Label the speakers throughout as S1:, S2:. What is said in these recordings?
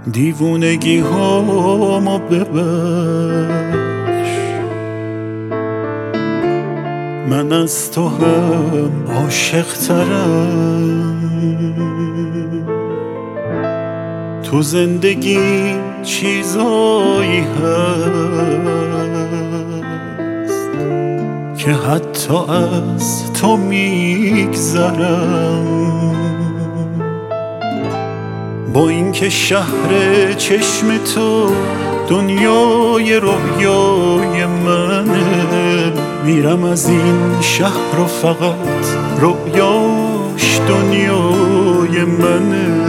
S1: دیوونگی هامو ببخش، من از تو هم عاشق ترم. تو زندگی چیزایی هست که حتی از تو میگذرم. با اینکه شهر چشم تو دنیای رویای منه، میرم از این شهر و فقط رویاش دنیای منه.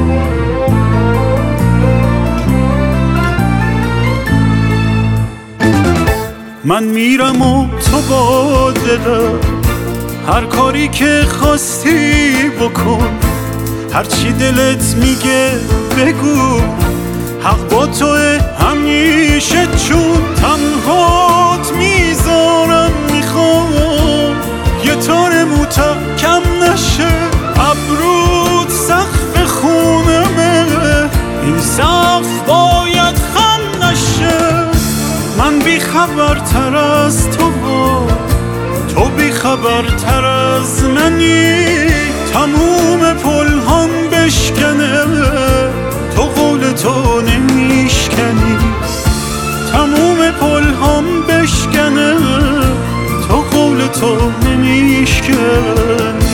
S1: من میرم و تو با دلم هر کاری که خواستی بکن، هرچی دلت میگه بگو، حق با توه همیشه، چون تنهات میذارم. میخوام یه تار موتم کم نشه، ابرود سقف خونمه، این سقف باید خم نشه. من بیخبرتر از تو بیخبرتر از منی، تموم پلهام بشکنه، تو قول تو نمیشکنی. تموم پلهام بشکنه، تو قول تو نمیشکنی.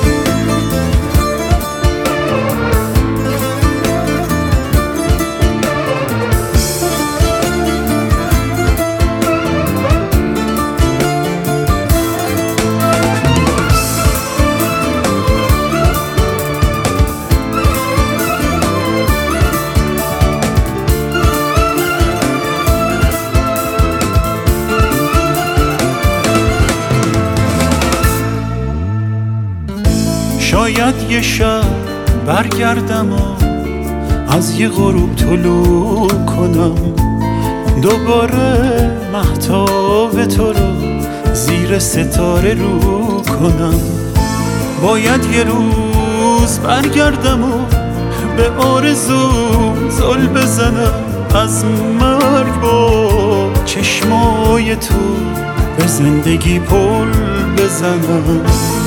S1: شاید یه شب برگردم و از یه غروب طلوع کنم، دوباره مهتاب تو رو زیر ستاره رو کنم. باید یه روز برگردم و به آرزوم زل بزنم، از مرگ با چشمای تو به زندگی پل بزنم.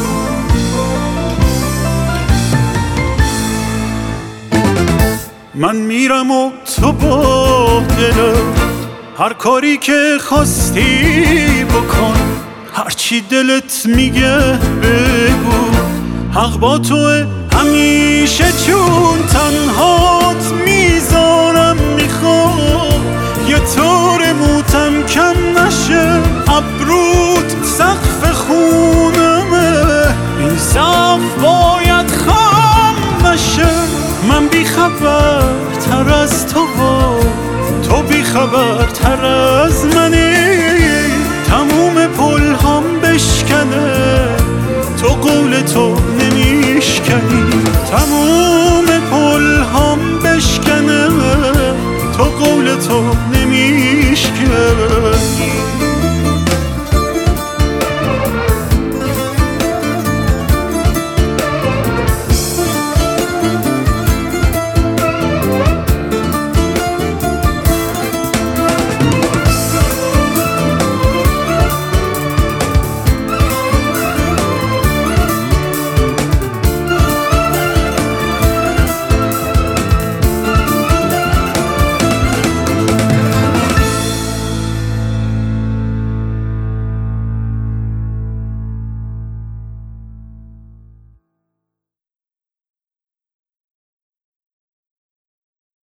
S1: من میرم و تو با دلم هر کاری که خواستی بکن، هرچی دلت میگه بگو، حق با توه همیشه، چون تنهات میذارم. میخوام یه تار موتم کم نشه، ابرود سقف خونمه، این سقف باید خم نشه. من بیخبرتر از تو بیخبرتر از منی، تموم پلهام بشکنه، تو قول تو